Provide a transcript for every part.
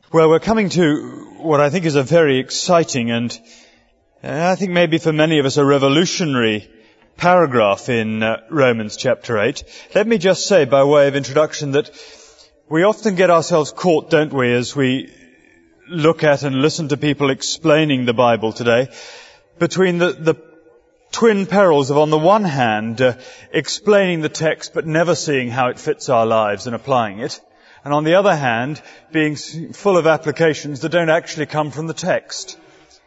Well, we're coming to what I think is a very exciting and I think maybe for many of us a revolutionary paragraph in Romans chapter 8. Let me just say by way of introduction that we often get ourselves caught, don't we, as we look at and listen to people explaining the Bible today, between the twin perils of, on the one hand, explaining the text but never seeing how it fits our lives and applying it, and on the other hand, being full of applications that don't actually come from the text.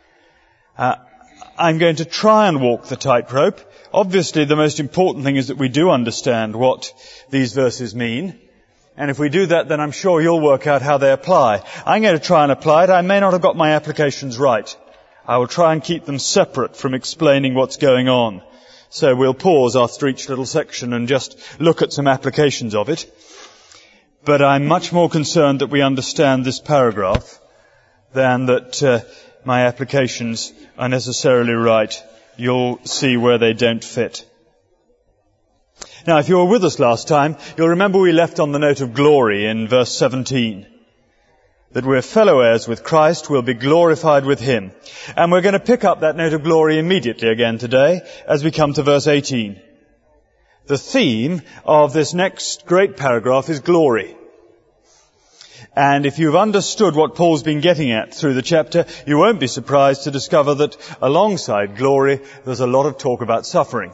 I'm going to try and walk the tightrope. Obviously, the most important thing is that we do understand what these verses mean. And if we do that, then I'm sure you'll work out how they apply. I'm going to try and apply it. I may not have got my applications right. I will try and keep them separate from explaining what's going on. So we'll pause after each little section and just look at some applications of it. But I'm much more concerned that we understand this paragraph than that my applications are necessarily right. You'll see where they don't fit. Now, if you were with us last time, you'll remember we left on the note of glory in verse 17. That we're fellow heirs with Christ, we'll be glorified with Him. And we're going to pick up that note of glory immediately again today as we come to verse 18. The theme of this next great paragraph is glory. And if you've understood what Paul's been getting at through the chapter, you won't be surprised to discover that alongside glory, there's a lot of talk about suffering.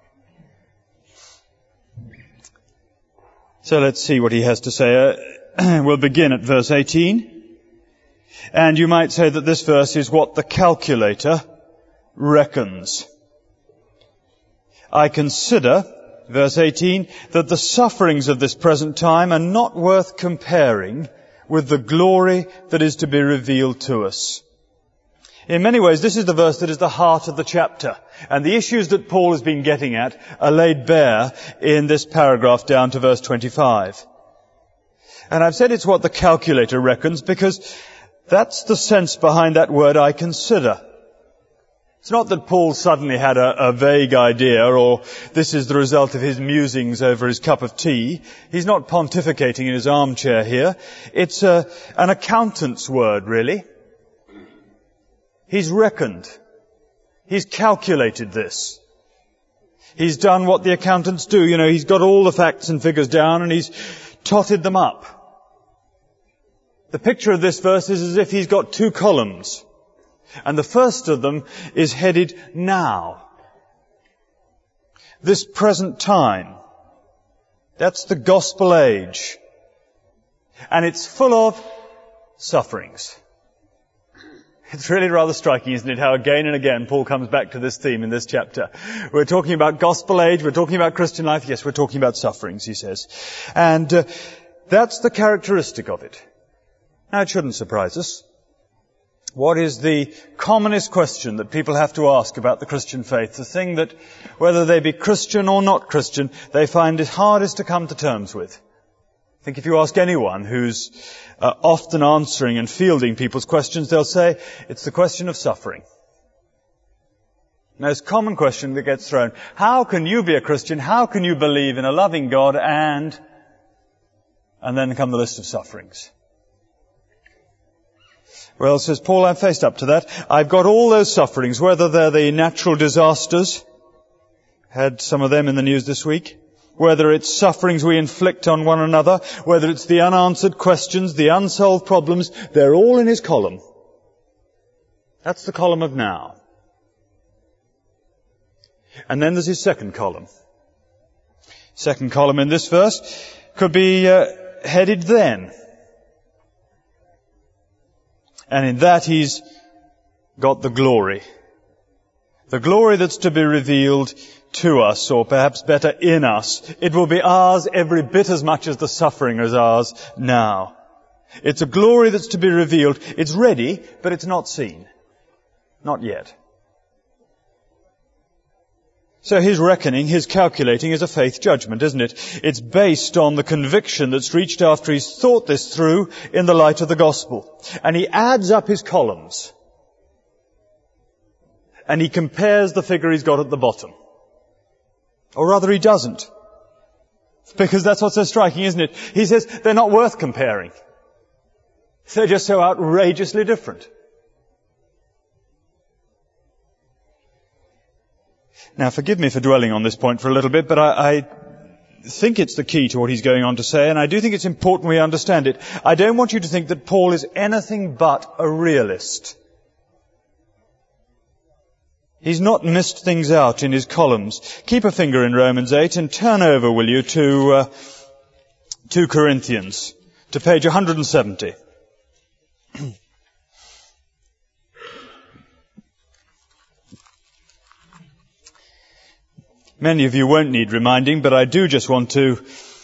So let's see what he has to say. We'll begin at verse 18. And you might say that this verse is what the calculator reckons. I consider, verse 18, that the sufferings of this present time are not worth comparing with the glory that is to be revealed to us. In many ways, this is the verse that is the heart of the chapter. And the issues that Paul has been getting at are laid bare in this paragraph down to verse 25. And I've said it's what the calculator reckons because that's the sense behind that word, I consider. It's not that Paul suddenly had a vague idea or this is the result of his musings over his cup of tea. He's not pontificating in his armchair here. It's an accountant's word, really. He's reckoned. He's calculated this. He's done what the accountants do. You know, he's got all the facts and figures down and he's totted them up. The picture of this verse is as if he's got two columns. And the first of them is headed now. This present time. That's the gospel age. And it's full of sufferings. It's really rather striking, isn't it, how again and again Paul comes back to this theme in this chapter. We're talking about gospel age, we're talking about Christian life, yes, we're talking about sufferings, he says. And that's the characteristic of it. Now, it shouldn't surprise us. What is the commonest question that people have to ask about the Christian faith? The thing that, whether they be Christian or not Christian, they find it hardest to come to terms with. I think if you ask anyone who's often answering and fielding people's questions, they'll say it's the question of suffering. Most common question that gets thrown. How can you be a Christian? How can you believe in a loving God and then come the list of sufferings? Well, says Paul, I'm faced up to that. I've got all those sufferings, whether they're the natural disasters, had some of them in the news this week, whether it's sufferings we inflict on one another, whether it's the unanswered questions, the unsolved problems, they're all in his column. That's the column of now. And then there's his second column. Second column in this verse could be headed then. And in that he's got the glory. The glory that's to be revealed to us, or perhaps better in us. It will be ours every bit as much as the suffering is ours now. It's a glory that's to be revealed. It's ready, but it's not seen. Not yet. So his reckoning, his calculating is a faith judgment, isn't it? It's based on the conviction that's reached after he's thought this through in the light of the gospel. And he adds up his columns. And he compares the figure he's got at the bottom. Or rather, he doesn't. Because that's what's so striking, isn't it? He says they're not worth comparing. They're just so outrageously different. Now, forgive me for dwelling on this point for a little bit, but I think it's the key to what he's going on to say, and I do think it's important we understand it. I don't want you to think that Paul is anything but a realist. He's not missed things out in his columns. Keep a finger in Romans 8 and turn over, will you, to 2 Corinthians, to page 170. Many of you won't need reminding, but I do just want to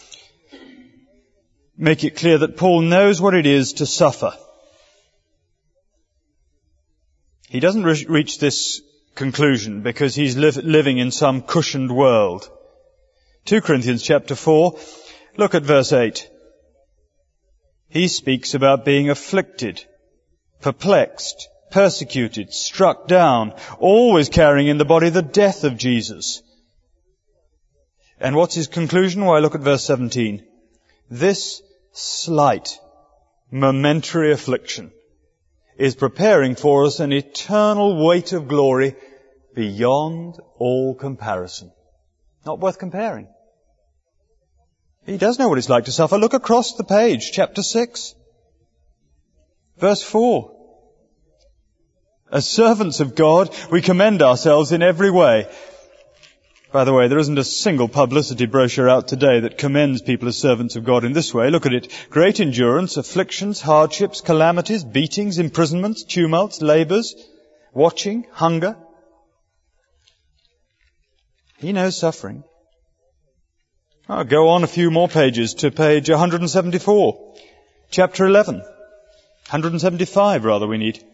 make it clear that Paul knows what it is to suffer. He doesn't reach this conclusion because he's living in some cushioned world. 2 Corinthians chapter 4, look at verse 8. He speaks about being afflicted, perplexed, persecuted, struck down, always carrying in the body the death of Jesus. And what's his conclusion? Why, look at verse 17. This slight, momentary affliction is preparing for us an eternal weight of glory beyond all comparison. Not worth comparing. He does know what it's like to suffer. Look across the page, chapter 6, verse 4. As servants of God, we commend ourselves in every way. By the way, there isn't a single publicity brochure out today that commends people as servants of God in this way. Look at it. Great endurance, afflictions, hardships, calamities, beatings, imprisonments, tumults, labours, watching, hunger. He knows suffering. I'll go on a few more pages to page 174. Chapter 11. 175, rather, we need.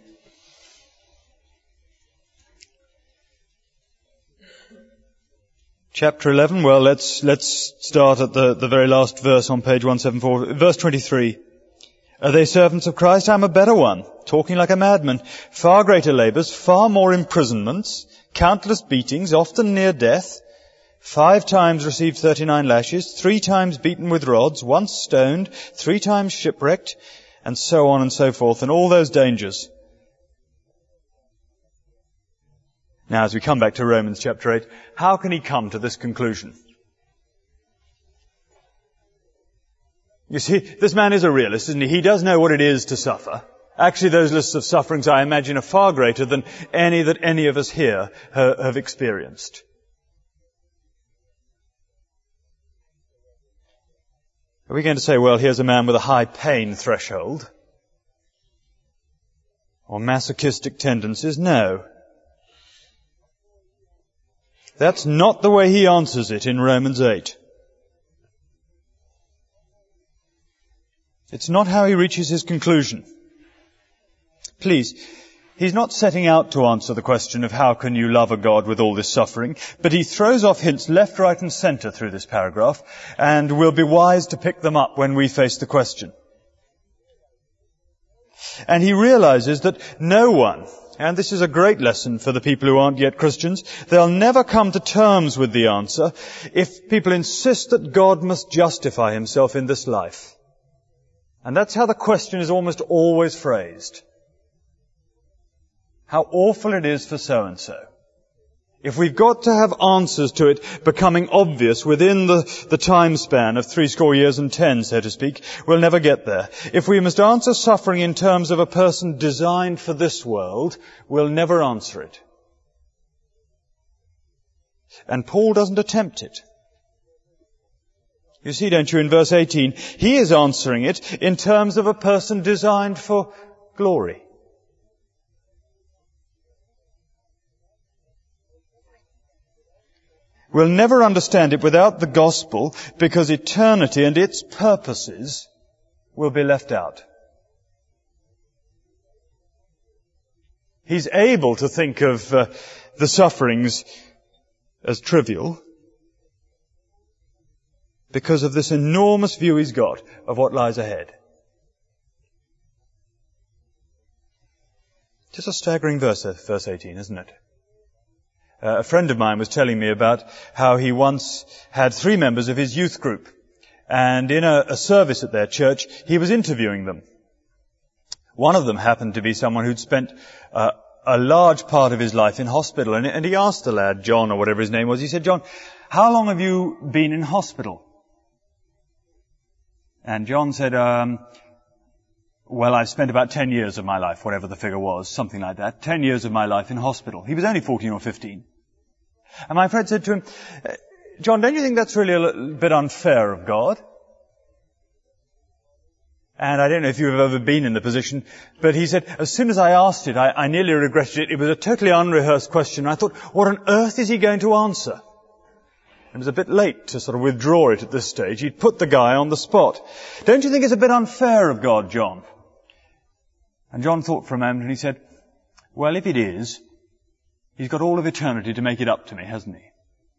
Chapter 11, well, let's start at the very last verse on page 174. Verse 23. Are they servants of Christ? I'm a better one, talking like a madman. Far greater labours, far more imprisonments, countless beatings, often near death. 5 times received 39 lashes, 3 times beaten with rods, once stoned, 3 times shipwrecked, and so on and so forth, and all those dangers. Now, as we come back to Romans chapter 8, how can he come to this conclusion? You see, this man is a realist, isn't he? He does know what it is to suffer. Actually, those lists of sufferings, I imagine, are far greater than any that any of us here have experienced. Are we going to say, well, here's a man with a high pain threshold? Or masochistic tendencies? No. That's not the way he answers it in Romans 8. It's not how he reaches his conclusion. Please, he's not setting out to answer the question of how can you love a God with all this suffering, but he throws off hints left, right and centre through this paragraph, and we'll be wise to pick them up when we face the question. And he realizes that no one, and this is a great lesson for the people who aren't yet Christians, they'll never come to terms with the answer if people insist that God must justify himself in this life. And that's how the question is almost always phrased. How awful it is for so-and-so. If we've got to have answers to it becoming obvious within the time span of 70 years and 10, so to speak, we'll never get there. If we must answer suffering in terms of a person designed for this world, we'll never answer it. And Paul doesn't attempt it. You see, don't you, in verse 18, he is answering it in terms of a person designed for glory. We'll never understand it without the gospel because eternity and its purposes will be left out. He's able to think of the sufferings as trivial because of this enormous view he's got of what lies ahead. Just a staggering verse 18, isn't it? A friend of mine was telling me about how he once had 3 members of his youth group. And in a service at their church, he was interviewing them. One of them happened to be someone who'd spent a large part of his life in hospital. And he asked the lad, John, or whatever his name was, he said, John, how long have you been in hospital? And John said, well, I've spent about 10 years of my life, whatever the figure was, something like that. 10 years of my life in hospital. He was only 14 or 15. And my friend said to him, John, don't you think that's really a little bit unfair of God? And I don't know if you've ever been in the position, but he said, as soon as I asked it, I nearly regretted it. It was a totally unrehearsed question. I thought, what on earth is he going to answer? It was a bit late to sort of withdraw it at this stage. He'd put the guy on the spot. Don't you think it's a bit unfair of God, John? And John thought for a moment and he said, well, if it is, he's got all of eternity to make it up to me, hasn't he?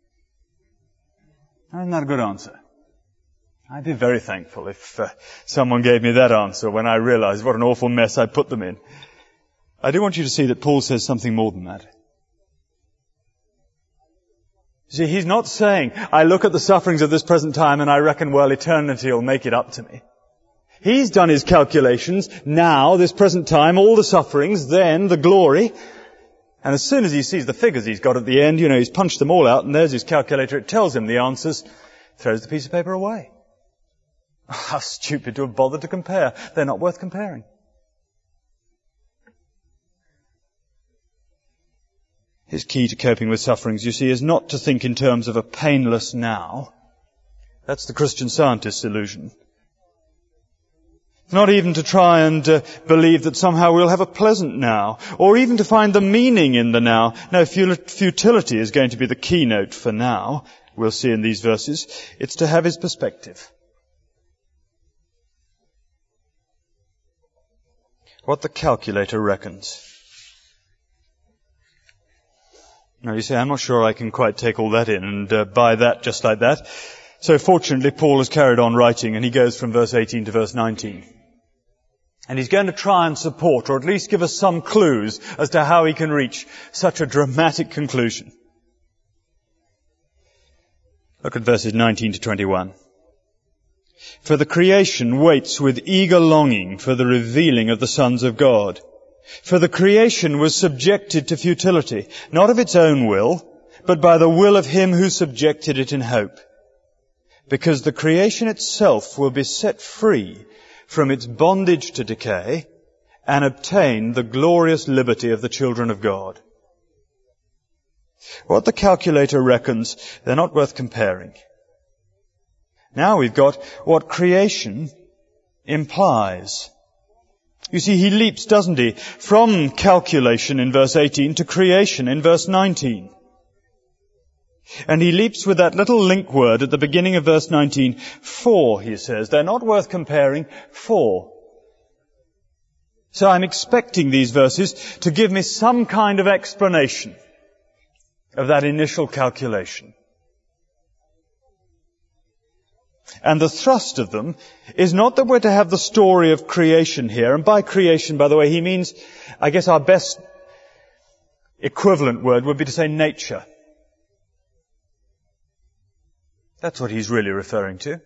Isn't that a good answer? I'd be very thankful if someone gave me that answer when I realized what an awful mess I put them in. I do want you to see that Paul says something more than that. See, he's not saying, I look at the sufferings of this present time and I reckon, well, eternity will make it up to me. He's done his calculations. Now, this present time, all the sufferings, then the glory. And as soon as he sees the figures he's got at the end, he's punched them all out and there's his calculator. It tells him the answers, throws the piece of paper away. How stupid to have bothered to compare. They're not worth comparing. His key to coping with sufferings, you see, is not to think in terms of a painless now. That's the Christian Scientist's illusion. Not even to try and believe that somehow we'll have a pleasant now, or even to find the meaning in the now. No, futility is going to be the keynote for now. We'll see in these verses. It's to have his perspective. What the calculator reckons. Now you say, I'm not sure I can quite take all that in and buy that just like that. So fortunately, Paul has carried on writing and he goes from verse 18 to verse 19. And he's going to try and support, or at least give us some clues as to how he can reach such a dramatic conclusion. Look at verses 19 to 21. For the creation waits with eager longing for the revealing of the sons of God. For the creation was subjected to futility, not of its own will, but by the will of him who subjected it in hope. Because the creation itself will be set free from its bondage to decay and obtain the glorious liberty of the children of God. What the calculator reckons, they're not worth comparing. Now we've got what creation implies. You see, he leaps, doesn't he, from calculation in verse 18 to creation in verse 19. And he leaps with that little link word at the beginning of verse 19. For, he says, they're not worth comparing, for. So I'm expecting these verses to give me some kind of explanation of that initial calculation. And the thrust of them is not that we're to have the story of creation here. And by creation, by the way, he means, I guess our best equivalent word would be to say nature. That's what he's really referring to.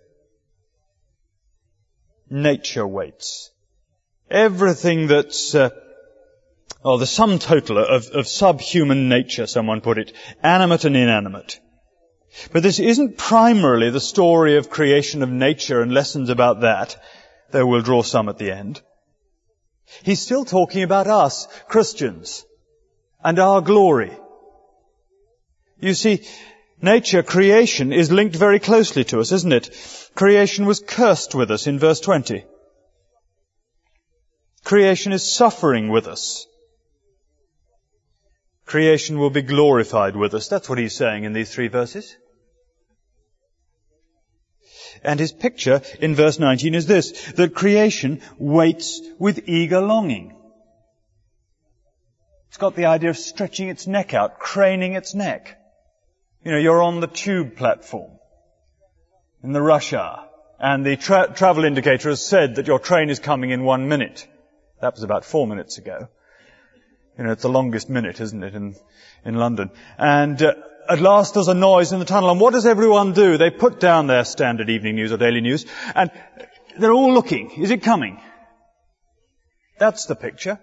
Nature waits. Everything that's, the sum total of subhuman nature, someone put it, animate and inanimate. But this isn't primarily the story of creation of nature and lessons about that, though we'll draw some at the end. He's still talking about us, Christians, and our glory. You see, nature, creation, is linked very closely to us, isn't it? Creation was cursed with us in verse 20. Creation is suffering with us. Creation will be glorified with us. That's what he's saying in these 3 verses. And his picture in verse 19 is this, that creation waits with eager longing. It's got the idea of stretching its neck out, craning its neck. You're on the tube platform in the rush hour, and the travel indicator has said that your train is coming in 1 minute. That was about 4 minutes ago. It's the longest minute, isn't it, in London. And at last there's a noise in the tunnel, and what does everyone do? They put down their standard evening news or daily news, and they're all looking. Is it coming? That's the picture.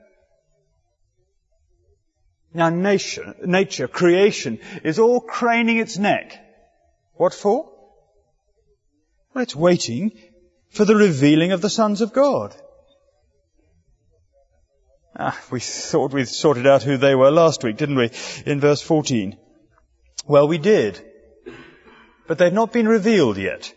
Now nature, creation, is all craning its neck. What for? Well, it's waiting for the revealing of the sons of God. We thought we'd sorted out who they were last week, didn't we? In verse 14. Well, we did. But they've not been revealed yet.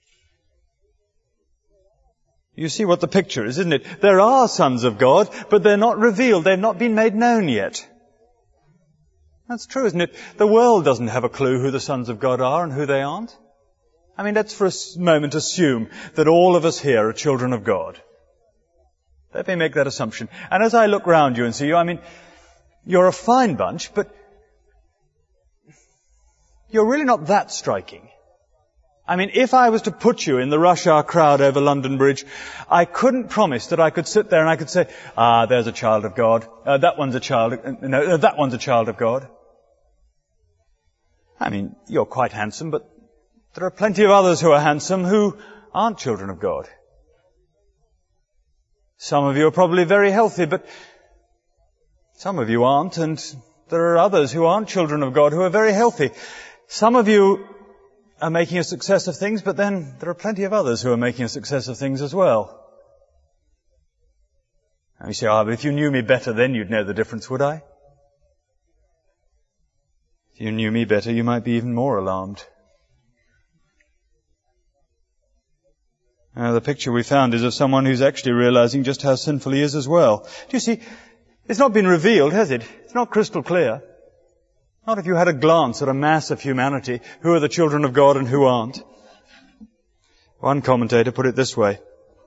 You see what the picture is, isn't it? There are sons of God, but they're not revealed. They've not been made known yet. That's true, isn't it? The world doesn't have a clue who the sons of God are and who they aren't. I mean, let's for a moment assume that all of us here are children of God. Let me make that assumption. And as I look round you and see you, I mean, you're a fine bunch, but you're really not that striking. I mean, if I was to put you in the rush hour crowd over London Bridge, I couldn't promise that I could sit there and I could say, there's a child of God. That one's a child of God. I mean, you're quite handsome, but there are plenty of others who are handsome who aren't children of God. Some of you are probably very healthy, but some of you aren't, and there are others who aren't children of God who are very healthy. Some of you are making a success of things, but then there are plenty of others who are making a success of things as well. And you say, but if you knew me better, then you'd know the difference, would I? If you knew me better, you might be even more alarmed. The picture we found is of someone who's actually realizing just how sinful he is as well. Do you see, it's not been revealed, has it? It's not crystal clear. Not if you had a glance at a mass of humanity, who are the children of God and who aren't. One commentator put it this way.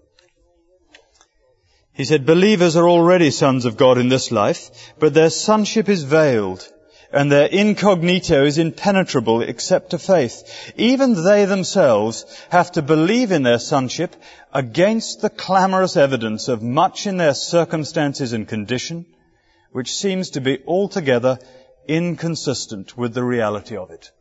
He said, believers are already sons of God in this life, but their sonship is veiled, and their incognito is impenetrable except to faith. Even they themselves have to believe in their sonship against the clamorous evidence of much in their circumstances and condition, which seems to be altogether inconsistent with the reality of it.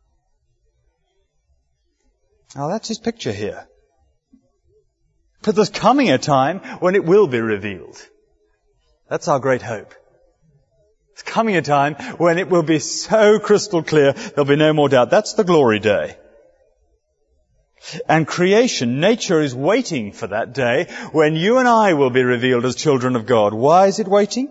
Now that's his picture here. But there's coming a time when it will be revealed. That's our great hope. There's coming a time when it will be so crystal clear, there'll be no more doubt. That's the glory day. And creation, nature is waiting for that day when you and I will be revealed as children of God. Why is it waiting?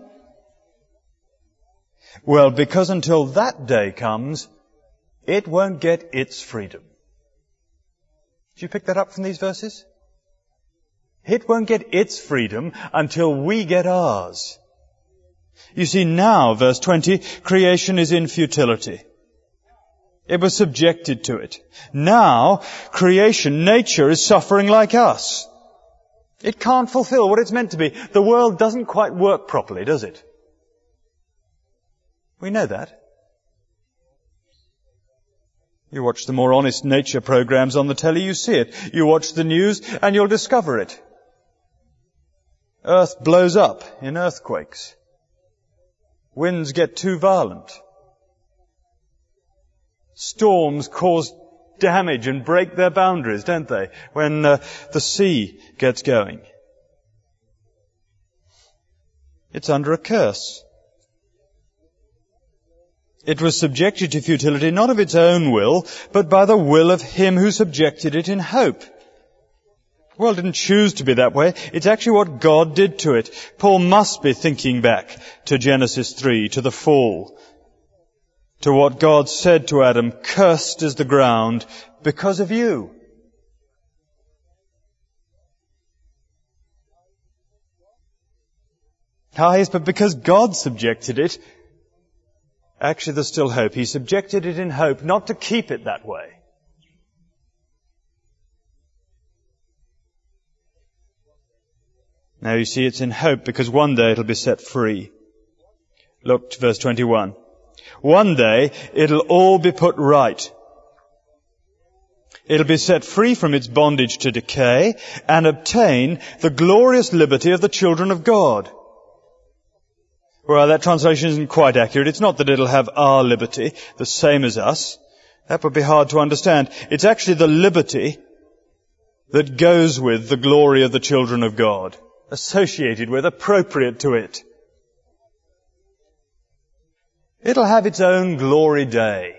Well, because until that day comes, it won't get its freedom. Did you pick that up from these verses? It won't get its freedom until we get ours. You see, now, verse 20, creation is in futility. It was subjected to it. Now, creation, nature, is suffering like us. It can't fulfill what it's meant to be. The world doesn't quite work properly, does it? We know that. You watch the more honest nature programs on the telly, you see it. You watch the news and you'll discover it. Earth blows up in earthquakes. Winds get too violent. Storms cause damage and break their boundaries, don't they, when the sea gets going? It's under a curse. It was subjected to futility not of its own will, but by the will of him who subjected it in hope. The world didn't choose to be that way. It's actually what God did to it. Paul must be thinking back to Genesis 3, to the fall, to what God said to Adam, cursed is the ground because of you. Yes, but because God subjected it, actually there's still hope. He subjected it in hope, not to keep it that way. Now you see, it's in hope because one day it'll be set free. Look to verse 21. One day it'll all be put right. It'll be set free from its bondage to decay and obtain the glorious liberty of the children of God. Well, that translation isn't quite accurate. It's not that it'll have our liberty, the same as us. That would be hard to understand. It's actually the liberty that goes with the glory of the children of God. associated with, appropriate to it. It'll have its own glory day.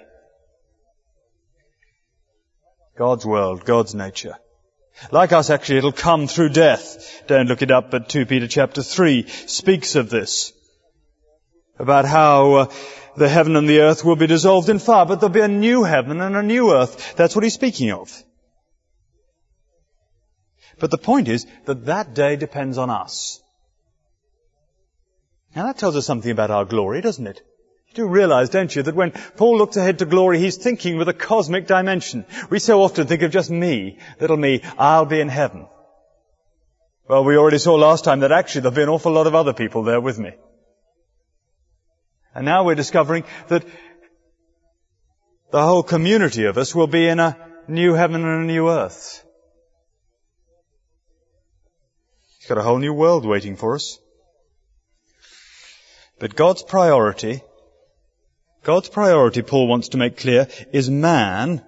God's world, God's nature. Like us, actually, it'll come through death. Don't look it up, but 2 Peter chapter 3 speaks of this. About how the heaven and the earth will be dissolved in fire, but there'll be a new heaven and a new earth. That's what he's speaking of. But the point is that that day depends on us. Now that tells us something about our glory, doesn't it? You do realize, don't you, that when Paul looks ahead to glory, he's thinking with a cosmic dimension. We so often think of just me, little me, I'll be in heaven. Well, we already saw last time that actually there'll be an awful lot of other people there with me. And now we're discovering that the whole community of us will be in a new heaven and a new earth. He's got a whole new world waiting for us. But God's priority, Paul wants to make clear, is man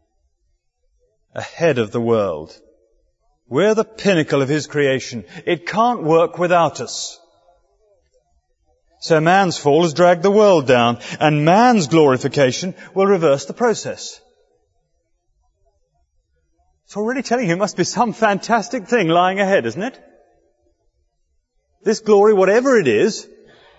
ahead of the world. We're the pinnacle of his creation. It can't work without us. So man's fall has dragged the world down, and man's glorification will reverse the process. It's already telling you it must be some fantastic thing lying ahead, isn't it? This glory, whatever it is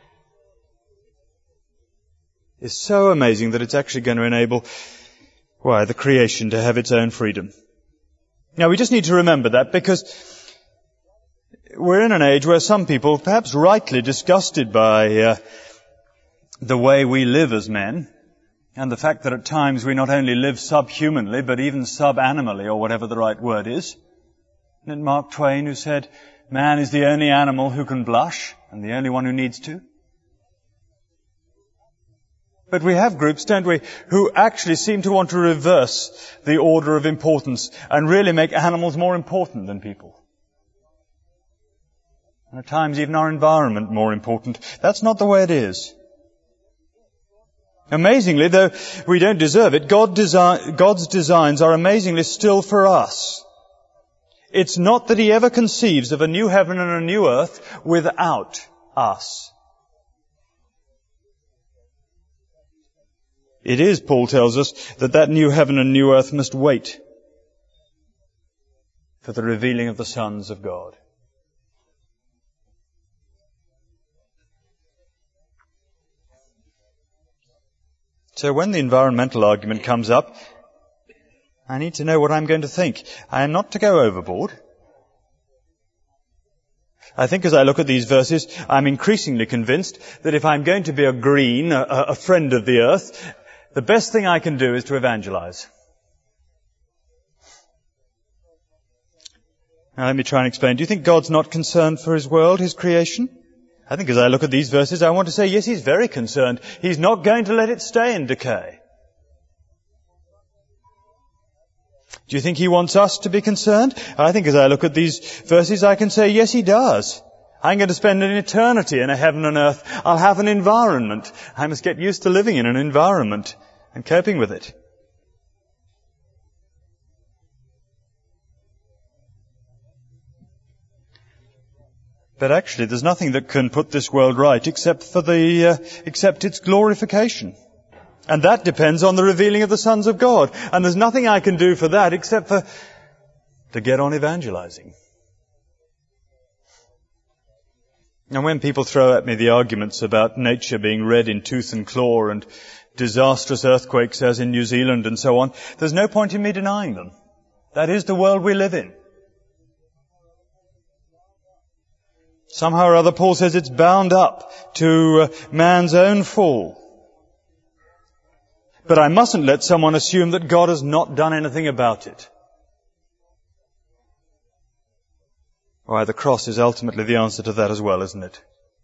so amazing that it's actually going to enable, the creation to have its own freedom. Now we just need to remember that, because we're in an age where some people, perhaps rightly disgusted by the way we live as men, and the fact that at times we not only live subhumanly, but even sub-animally, or whatever the right word is. Isn't it Mark Twain who said, man is the only animal who can blush, and the only one who needs to? But we have groups, don't we, who actually seem to want to reverse the order of importance and really make animals more important than people. And at times even our environment more important. That's not the way it is. Amazingly, though we don't deserve it, God's designs are amazingly still for us. It's not that he ever conceives of a new heaven and a new earth without us. It is, Paul tells us, that new heaven and new earth must wait for the revealing of the sons of God. So when the environmental argument comes up, I need to know what I'm going to think. I am not to go overboard. I think as I look at these verses, I'm increasingly convinced that if I'm going to be a friend of the earth, the best thing I can do is to evangelize. Now let me try and explain. Do you think God's not concerned for his world, his creation? I think as I look at these verses, I want to say, yes, he's very concerned. He's not going to let it stay in decay. Do you think he wants us to be concerned? I think as I look at these verses, I can say, yes, he does. I'm going to spend an eternity in a heaven and earth. I'll have an environment. I must get used to living in an environment and coping with it. But actually, there's nothing that can put this world right except its glorification. And that depends on the revealing of the sons of God. And there's nothing I can do for that except to get on evangelizing. And when people throw at me the arguments about nature being red in tooth and claw and disastrous earthquakes as in New Zealand and so on, there's no point in me denying them. That is the world we live in. Somehow or other, Paul says it's bound up to man's own fall. But I mustn't let someone assume that God has not done anything about it. Why, the cross is ultimately the answer to that as well, isn't it?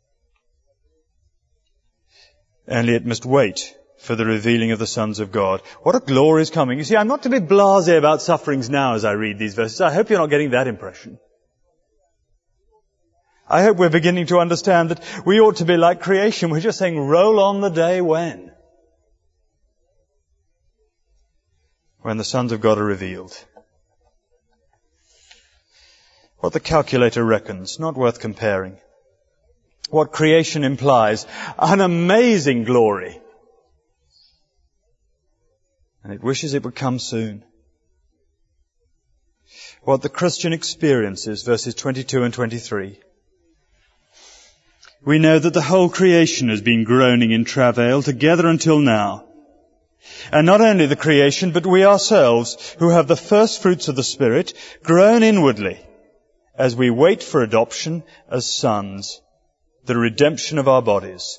Only it must wait for the revealing of the sons of God. What a glory is coming. You see, I'm not to be blasé about sufferings now as I read these verses. I hope you're not getting that impression. I hope we're beginning to understand that we ought to be like creation. We're just saying, roll on the day when the sons of God are revealed. what the calculator reckons, not worth comparing. What creation implies, an amazing glory. And it wishes it would come soon. What the Christian experiences, verses 22 and 23. We know that the whole creation has been groaning in travail together until now. And not only the creation, but we ourselves, who have the first fruits of the Spirit, groan inwardly as we wait for adoption as sons, the redemption of our bodies.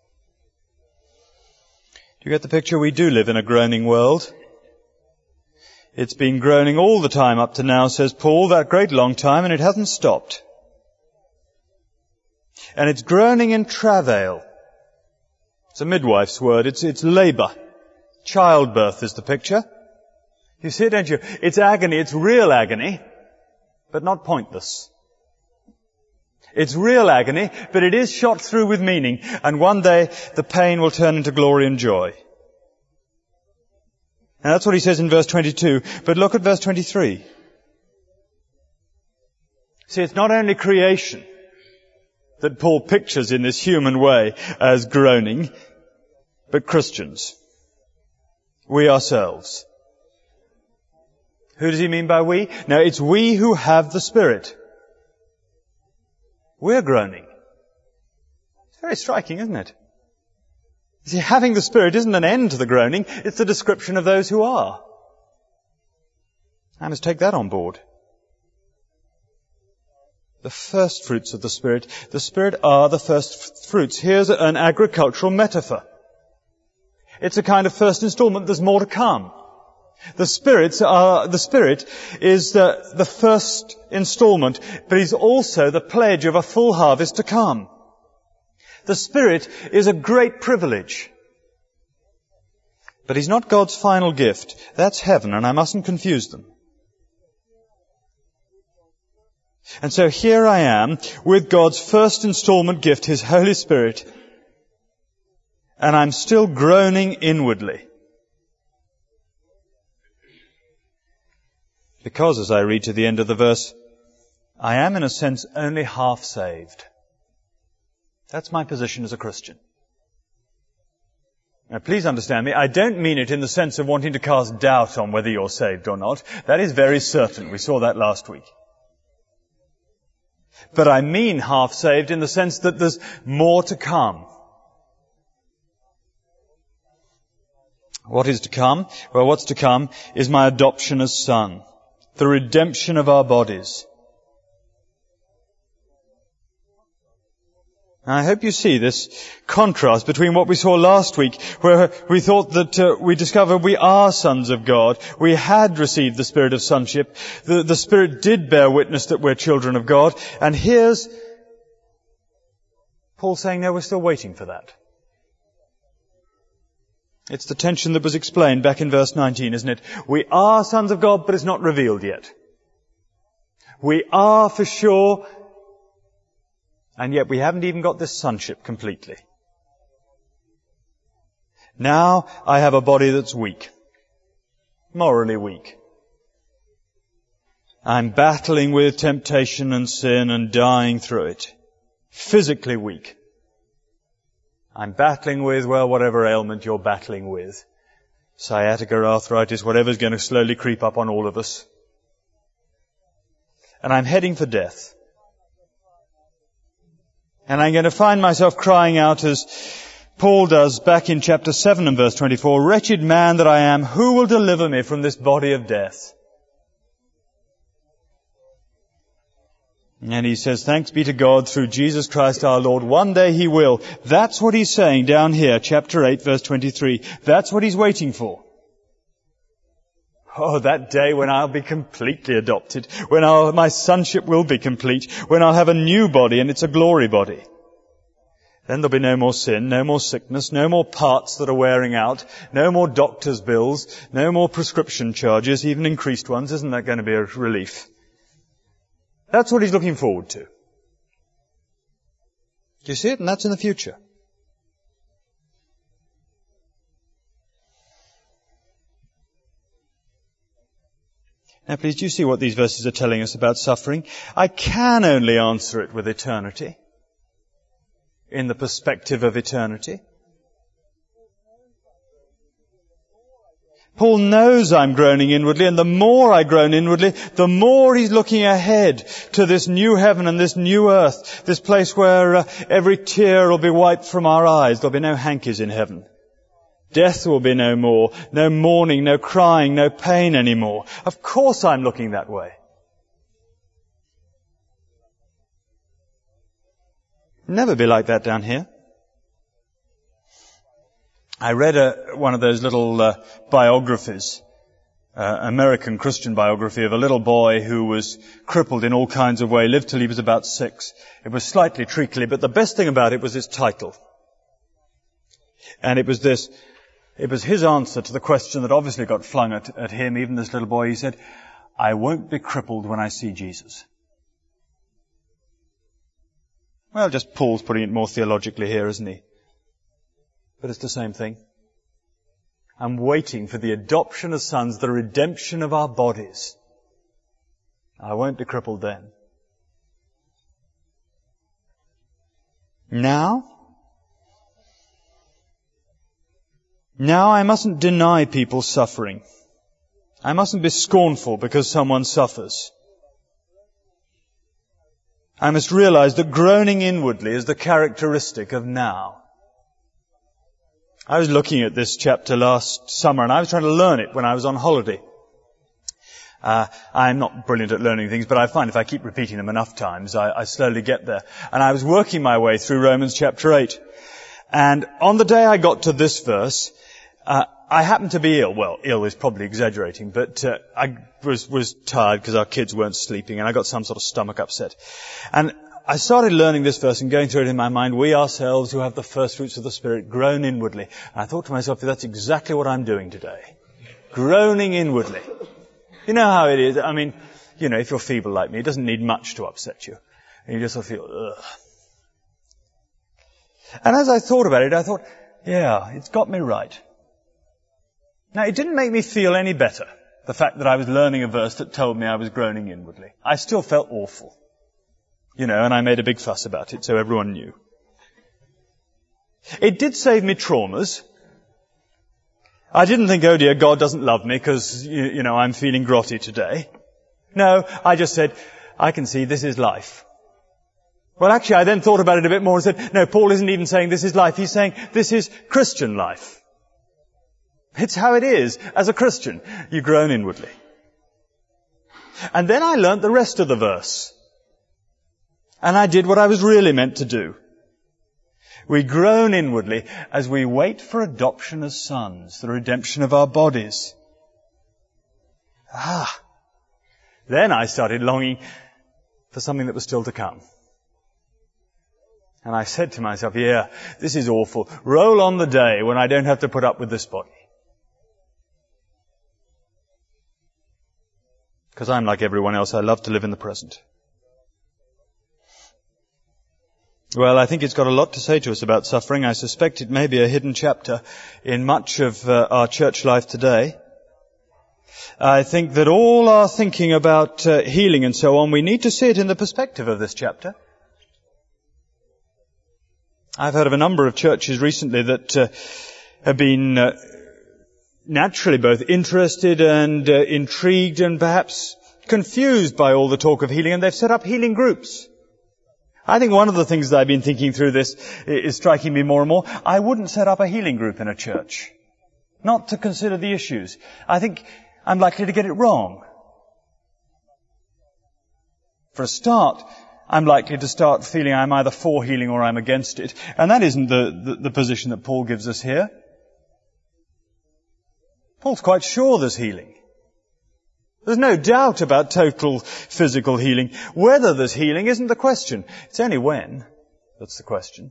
Do you get the picture? We do live in a groaning world. It's been groaning all the time up to now, says Paul, that great long time, and it hasn't stopped. And it's groaning in travail. It's a midwife's word. It's labour. Childbirth is the picture. You see it, don't you? It's agony. It's real agony, but not pointless. It's real agony, but it is shot through with meaning, and one day the pain will turn into glory and joy. And that's what he says in verse 22, but look at verse 23. See, it's not only creation that Paul pictures in this human way as groaning, but Christians. We ourselves. Who does he mean by we? No, it's we who have the Spirit. We're groaning. It's very striking, isn't it? You see, having the Spirit isn't an end to the groaning, it's a description of those who are. I must take that on board. The first fruits of the Spirit. The Spirit are the first fruits. Here's an agricultural metaphor. It's a kind of first installment. There's more to come. The Spirit is the first installment, but He's also the pledge of a full harvest to come. The Spirit is a great privilege. But He's not God's final gift. That's heaven, and I mustn't confuse them. And so here I am with God's first installment gift, His Holy Spirit, and I'm still groaning inwardly. Because, as I read to the end of the verse, I am in a sense only half saved. That's my position as a Christian. Now please understand me, I don't mean it in the sense of wanting to cast doubt on whether you're saved or not. That is very certain. We saw that last week. But I mean half saved in the sense that there's more to come. What is to come? Well, what's to come is my adoption as son, the redemption of our bodies. Now, I hope you see this contrast between what we saw last week, where we thought that we discovered we are sons of God. We had received the Spirit of sonship. The Spirit did bear witness that we're children of God. And here's Paul saying, no, we're still waiting for that. It's the tension that was explained back in verse 19, isn't it? We are sons of God, but it's not revealed yet. We are for sure, and yet we haven't even got this sonship completely. Now I have a body that's weak, morally weak. I'm battling with temptation and sin and dying through it. Physically weak. I'm battling with, well, whatever ailment you're battling with. Sciatica, arthritis, whatever's going to slowly creep up on all of us. And I'm heading for death. And I'm going to find myself crying out as Paul does back in chapter 7 and verse 24, wretched man that I am, who will deliver me from this body of death? And he says, thanks be to God through Jesus Christ our Lord. One day He will. That's what he's saying down here, chapter 8, verse 23. That's what he's waiting for. Oh, that day when I'll be completely adopted, when my sonship will be complete, when I'll have a new body and it's a glory body. Then there'll be no more sin, no more sickness, no more parts that are wearing out, no more doctor's bills, no more prescription charges, even increased ones. Isn't that going to be a relief? That's what he's looking forward to. Do you see it? And that's in the future. Now please, do you see what these verses are telling us about suffering? I can only answer it with eternity, in the perspective of eternity. Paul knows I'm groaning inwardly, and the more I groan inwardly, the more he's looking ahead to this new heaven and this new earth, this place where every tear will be wiped from our eyes. There'll be no hankies in heaven. Death will be no more, no mourning, no crying, no pain anymore. Of course I'm looking that way. Never be like that down here. I read one of those little biographies, American Christian biography of a little boy who was crippled in all kinds of ways, lived till he was about 6. It was slightly treacly, but the best thing about it was its title. And it was this. It was his answer to the question that obviously got flung at him, even this little boy. He said, I won't be crippled when I see Jesus. Well, just Paul's putting it more theologically here, isn't he? But it's the same thing. I'm waiting for the adoption as sons, the redemption of our bodies. I won't be crippled then. Now I mustn't deny people's suffering. I mustn't be scornful because someone suffers. I must realize that groaning inwardly is the characteristic of now. I was looking at this chapter last summer, and I was trying to learn it when I was on holiday. I'm not brilliant at learning things, but I find if I keep repeating them enough times, I slowly get there. And I was working my way through Romans chapter 8. And on the day I got to this verse, I happened to be ill. Well, ill is probably exaggerating, but I was tired because our kids weren't sleeping, and I got some sort of stomach upset. And I started learning this verse and going through it in my mind. We ourselves who have the first fruits of the Spirit groan inwardly. And I thought to myself, that's exactly what I'm doing today. Groaning inwardly. You know how it is. I mean, if you're feeble like me, it doesn't need much to upset you. And you just sort of feel, ugh. And as I thought about it, I thought, yeah, it's got me right. Now, it didn't make me feel any better, the fact that I was learning a verse that told me I was groaning inwardly. I still felt awful. And I made a big fuss about it, so everyone knew. It did save me traumas. I didn't think, oh dear, God doesn't love me because, I'm feeling grotty today. No, I just said, I can see this is life. Well, actually, I then thought about it a bit more and said, no, Paul isn't even saying this is life. He's saying this is Christian life. It's how it is as a Christian. You groan inwardly. And then I learnt the rest of the verse. And I did what I was really meant to do. We groan inwardly as we wait for adoption as sons, the redemption of our bodies. Then I started longing for something that was still to come. And I said to myself, yeah, this is awful. Roll on the day when I don't have to put up with this body. Because I'm like everyone else, I love to live in the present. Well, I think it's got a lot to say to us about suffering. I suspect it may be a hidden chapter in much of our church life today. I think that all our thinking about healing and so on, we need to see it in the perspective of this chapter. I've heard of a number of churches recently that have been naturally both interested and intrigued and perhaps confused by all the talk of healing, and they've set up healing groups. I think one of the things that I've been thinking through this is striking me more and more. I wouldn't set up a healing group in a church. Not to consider the issues. I think I'm likely to get it wrong. For a start, I'm likely to start feeling I'm either for healing or I'm against it. And that isn't the position that Paul gives us here. Paul's quite sure there's healing. There's no doubt about total physical healing. Whether there's healing isn't the question. It's only when that's the question.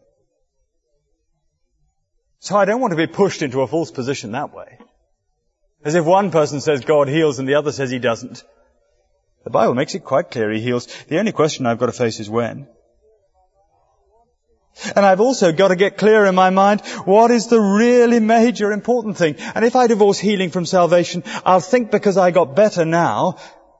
So I don't want to be pushed into a false position that way. As if one person says God heals and the other says he doesn't. The Bible makes it quite clear he heals. The only question I've got to face is when. And I've also got to get clear in my mind what is the really major important thing. And if I divorce healing from salvation, I'll think because I got better now,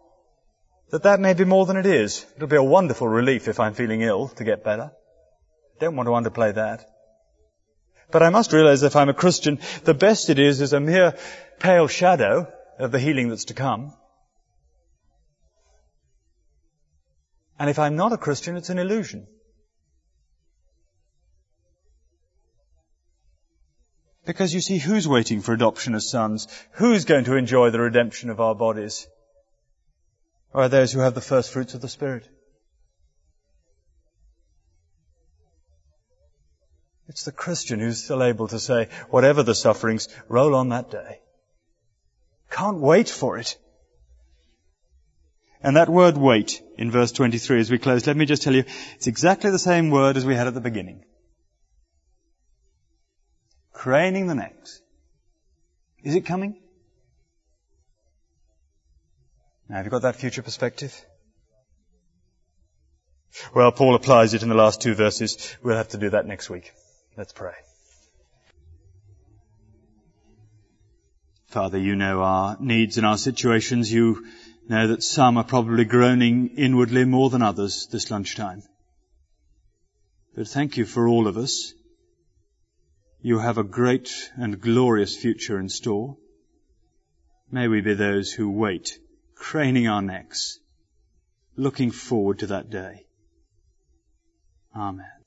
that may be more than it is. It'll be a wonderful relief if I'm feeling ill to get better. Don't want to underplay that. But I must realize if I'm a Christian, the best it is a mere pale shadow of the healing that's to come. And if I'm not a Christian, it's an illusion. Because you see, who's waiting for adoption as sons? Who's going to enjoy the redemption of our bodies? Or are those who have the first fruits of the Spirit? It's the Christian who's still able to say, whatever the sufferings, roll on that day. Can't wait for it. And that word wait in verse 23 as we close, let me just tell you, it's exactly the same word as we had at the beginning. Craning the necks. Is it coming? Now, have you got that future perspective? Well, Paul applies it in the last 2 verses. We'll have to do that next week. Let's pray. Father, you know our needs and our situations. You know that some are probably groaning inwardly more than others this lunchtime. But thank you for all of us. You have a great and glorious future in store. May we be those who wait, craning our necks, looking forward to that day. Amen.